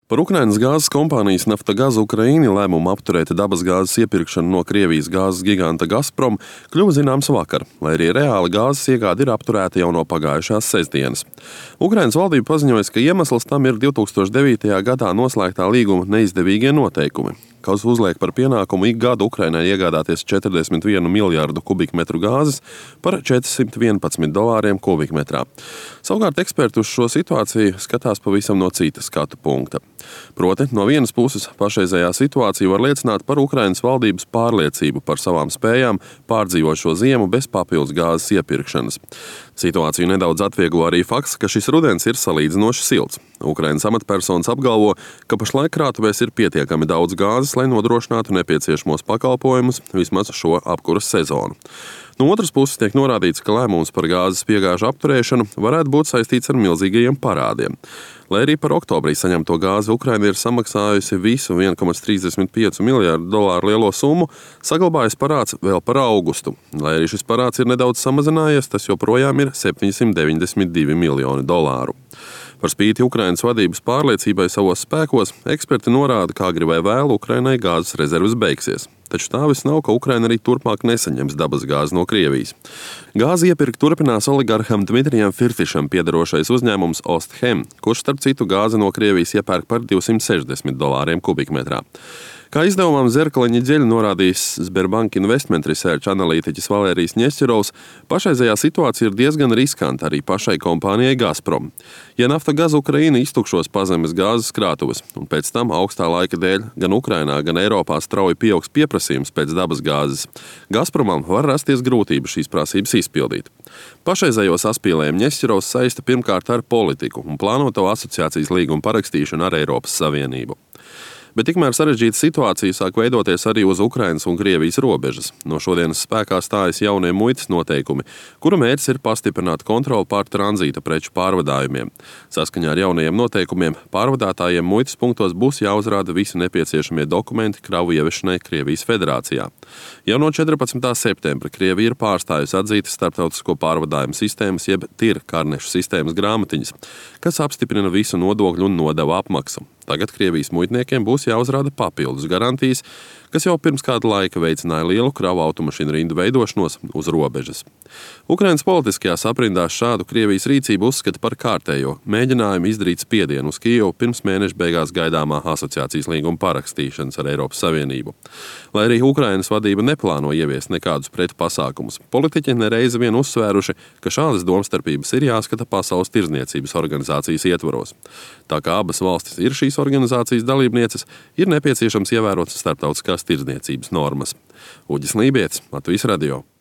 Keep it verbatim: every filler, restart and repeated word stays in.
Par Ukrainas gāzes kompānijas Naftagaz Ukraini lēmumu apturēt dabasgāzes iepirkšanu no Krievijas gāzes giganta Gazprom kļuva zināms vakar, lai arī reāli gāzes iegāde ir apturēta jau no pagājušās sestdienas. Ukrainas valdība paziņoja, ka iemesls tam ir divs tūkstoš devītajā gadā noslēgtā līguma neizdevīgie noteikumi, kas uzliek par pienākumu ik gadu Ukrainai iegādāties četrdesmit vienu miljārdu kubikmetru gāzes par četrsimt vienpadsmit dolāriem kubikmetrā. Savukārt eksperti uz šo situāciju skatās pavisam no cita skatu punkta. Proti, no vienas puses pašreizējā situācija var liecināt par Ukrainas valdības pārliecību par savām spējām pārdzīvot šo ziemu bez papildus gāzes iepirkšanas. Situāciju nedaudz atvieglo arī fakts, ka šis rudens ir salīdzinoši silts. Ukrainas amatpersonas apgalvo, ka pašlaik krātuvēs ir pietiekami daudz gāzes, lai nodrošinātu nepieciešamos pakalpojumus vismaz šo apkuras sezonu. No otras puses tiek norādīts, ka lēmums par gāzes piegāžu apturēšanu varētu būt saistīts ar milzīgajiem parādiem. Lai arī par oktobrī saņemto gāzi Ukraina ir samaksājusi visu viens komats trīsdesmit pieci miljārdu dolāru lielo summu, saglabājas parāds vēl par augustu. Lai arī šis parāds ir nedaudz samazinājies, tas joprojām ir septiņsimt deviņdesmit divi miljoni dolāru. Par spīti Ukrainas vadības pārliecībai savos spēkos, eksperti norāda, kā agri vai vēlu Ukrainai gāzes rezerves beigsies. Taču tā vis nav, ka Ukraina arī turpmāk nesaņems dabasgāzi no Krievijas. Gāzi iepirkt turpinās oligarham Dmitrijam Firfišam piederošais uzņēmums Ostchem, kurš starp citu gāzi no Krievijas iepērk par divsimt sešdesmit dolāriem kubikmetrā. Kā izdevumam Zerkala ņedeļa norādījis Sberbank Investment Research analītiķis Valērijas Ņesķerovs, pašreizējā situācija ir diezgan riskanta arī pašai kompānijai Gazprom. Ja Naftagaz Ukraini iztukšos pazemes gāzes krātuves, un pēc tam augstā laika dēļ gan Ukrainā, gan Eiropā strauji pieaugs pieprasījums pēc dabasgāzes, Gazpromam var rasties grūtības šīs prasības izpildīt. Pašreizējo saspīlējumu Ņesķerovs saista pirmkārt ar politiku un plānoto asociācijas līgumu parakstīšanu ar Eiropas Savienību. Bet tikmēr sarežģīta situācija sāk veidoties arī uz Ukrainas un Krievijas robežas. No šodienas spēkā stājas jaunie muitas noteikumi, kura mērķis ir pastiprināt kontroli pār tranzīta preču pārvadājumiem. Saskaņā ar jaunajiem noteikumiem pārvadātājiem muitas punktos būs jāuzrāda visi nepieciešamie dokumenti kravu ievešanai Krievijas federācijā. Jau no četrpadsmitā septembra Krievija ir pārstājusi atzītas starptautisko pārvadājumu sistēmas jeb TIR karnešu sistēmas grāmatiņas, kas apstiprina visu nodokļu un nodevu apmaksu. Tagad Krievijas muitniekiem būs jāuzrāda papildus garantijas, kas jau pirms kāda laika veicināja lielu kravu automašīnu rindu veidošanos uz robežas. Ukrainas politiskajās aprindās šādu Krievijas rīcību uzskata par kārtējo mēģinājumu izdarīt spiedienu uz Kijevu pirms mēneša beigās gaidāmā asociācijas līguma parakstīšanas ar Eiropas Savienību. Lai arī Ukrainas vadība neplāno ieviest nekādus pretu pasākumus, politiķi nereizi vien uzsvēruši, ka šādas domstarpības ir jāskata Pasaules tirdzniecības organizācijas ietvaros. Tā kā abas valstis ir šīs organizācijas dalībnieces, ir nepieciešams ievērot starptautiskās tirdzniecības normas. Uģis Lībietis, Latvijas radio.